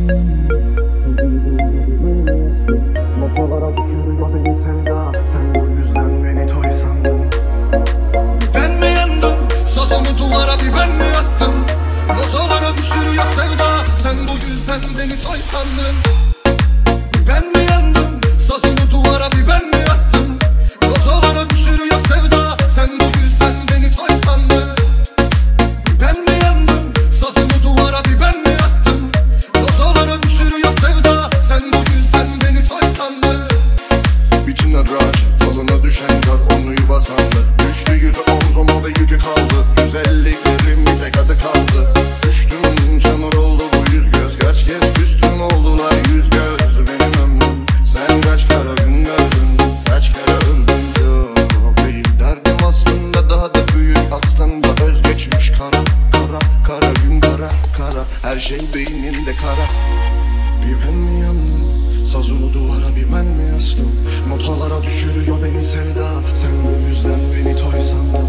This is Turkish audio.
Notalara düşürüyor beni sevda, sen bu yüzden beni toy sandın. Ben mi yandım, sazımı duvara bir ben mi astım? Notalara düşürüyor sevda, sen bu yüzden beni toy sandın. Ben mi yandım, sazımı duvara bir ben mi astım? Notalara düşürüyor sevda, sen bu yüzden beni toy sandın. Ben mi yandım, sazımı duvara bir ben mi astım? Notalara düşürüyor sevda, sen bu yüzden beni toy sandın. İçine raç, dalına düşen kar onu yuva sandı. Düştü yüzü omzuma ve yükü kaldı. Güzelliklerim bir tek adı kaldı. Düştüm çamur oldu bu yüz göz. Kaç kez küstüm oldular yüz göz. Benim ömrüm sen kaç kara gün gördün. Kaç kere öldün yok değil. Derdim aslında daha da büyük. Aslında özgeçmiş kara. Kara kara gün kara kara. Her şey beyninde kara. Bir ben mi yandım, sazımı duvara bir ben mi astım? Notalara düşürüyor beni sevda, sen bu yüzden beni toy sandın.